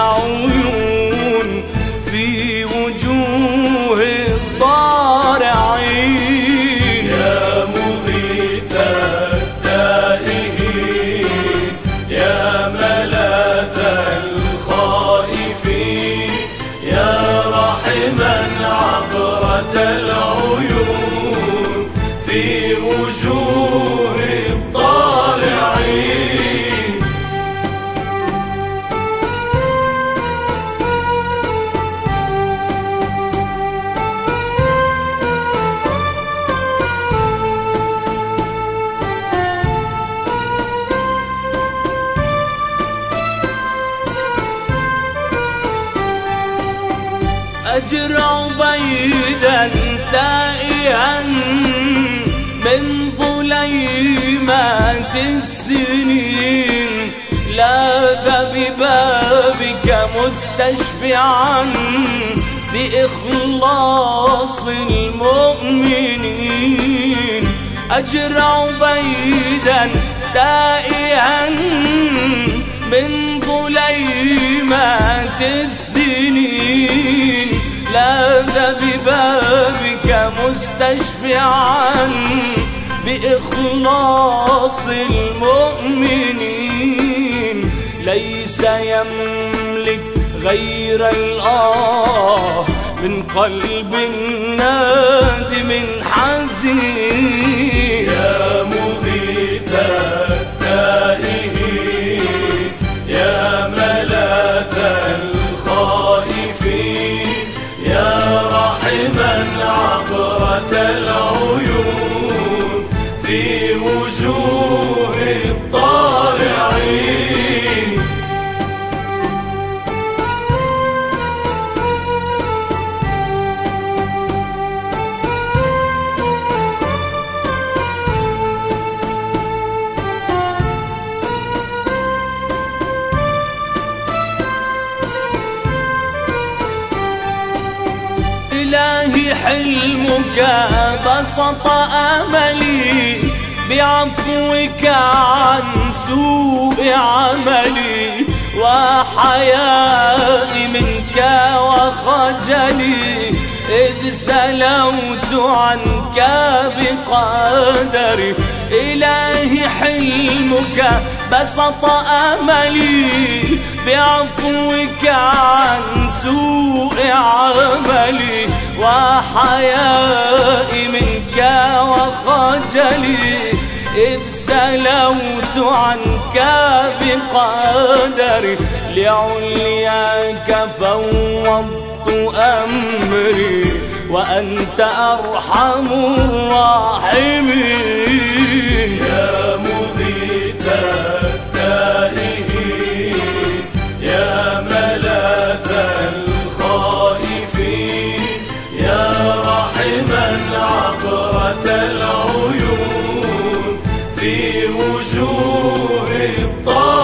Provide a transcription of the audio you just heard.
العيون في وجوه الضارعين. يا مغيث التائهين يا ملاذ الخائفين يا راحما عبرة العيون في وجوه الضارعين. أجرع بيدا تائها من ظليمات السنين لاذ ببابك مستشفعا بإخلاص المؤمنين. أجرع بيدا تائها من ظليمات السنين لاذ ببابك مستشفعا بإخلاص المؤمنين. ليس يملك غير الآه من قلب نادم حزين. يا مغيث التائهين يا ملاذ الخائفين يا راحما عبرة العيون في وجوه الضارعين. إلهي حلمك بسط أملي بعفوك عن سوء عملي وحيائي منك وخجلي إذ سلوت عنك بقدري. إلهي حلمك بسط أملي بعفوك عن سوء عملي وحيائي منك وخجلي إذ سلوت عنك بقدري. لعلياك فوضت أمري وأنت أرحم الراحمين. يا مغيث التائهين يا ملاذ الخائفين يا راحما عبرة العيون في وجوه الضارعين.